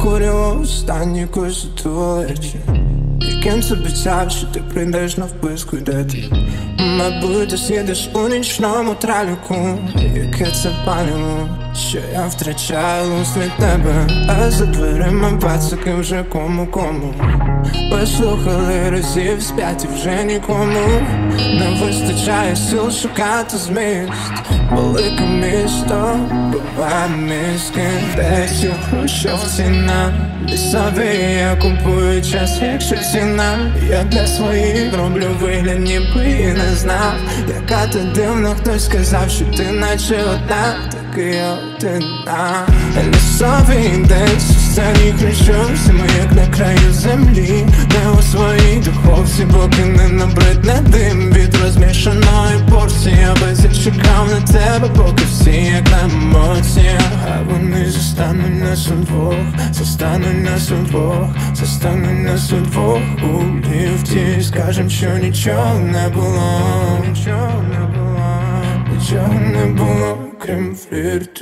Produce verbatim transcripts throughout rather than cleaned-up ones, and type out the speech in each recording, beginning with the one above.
закурила останній курс у туалеті. Яким це обіцяв, що ти прийдеш на вписку, де ти мабуть ти сидиш у нічному траліку. Яке це паліво, що я втрачаю луз від тебе, а за дверима пацаки вже кому-кому. Послухали разів сп'ять і вже нікому не вистачає сил шукати зміст. Велике місто буває міським, десь у хрущов ціна. Лісові я купую час, якщо ціна. Я для своїх роблю вигляд, ніби і не знав. Яка ти дивна, хтось сказав, що ти наче одна. Так і я одна. Лісовий десь у сцені хрущов, всіми як на краю землі. Не у своїй духовці, поки не набридне дим від розмішаної порції. Я би зачекав на тебе, поки всі як на емоціях. А вони застануть нас удвох, застануть нас удвох, застануть нас удвох у ліфті. Скажем, що нічого не було, нічого не було, нічого не було, крім флірту.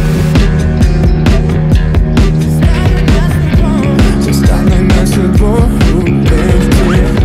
Застануть нас удвох у ліфті.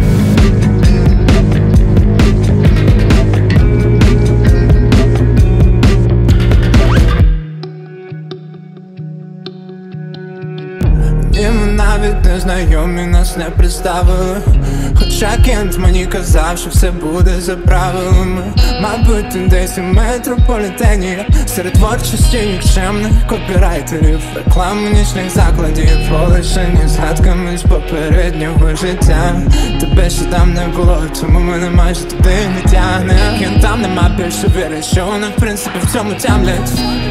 І ми навіть незнайомі, нас не представили. Хоча кент мені казав, що все буде за правилами. Мабуть, ти десь у метрополітені, серед творчості нікчемних копірайтерів, реклами нічних закладів, полишені згадками з попереднього життя. Тебе ще там не було, тому мене майже туди не тягне. Кентам нема більше віри, що вони в принципі в цьому тямлять.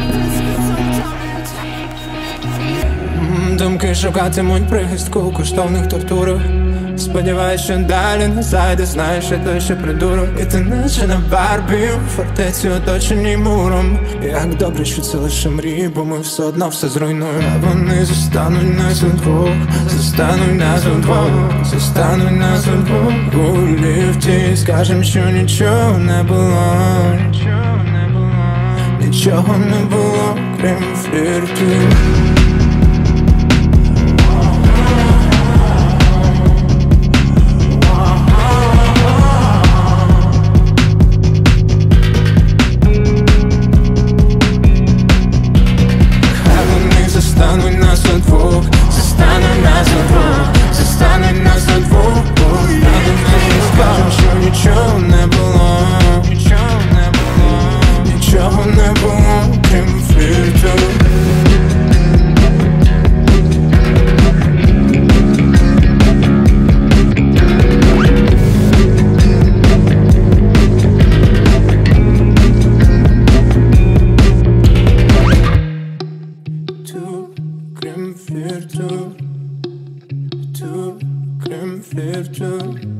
Думки шукатимуть прихистку у коштовних тортурах. Сподіваюсь, що далі не зайде, знаєш, я той ще придурок. І ти наче на Барбі у фортеці, оточеній муром. Як добре, що це лише мрії, бо ми все одно все зруйнуємо. А вони застануть нас удвох, застануть нас удвох, застануть нас удвох у ліфті. Скажем, що нічого не було, нічого не було, крім флірту. Застануть нас удвох, застануть нас удвох, застануть нас удвох, застануть нас удвох. Скажем, що нічого не було, нічого не було, нічого не було, крім флірту. Flirtu, tu, creme flirtu.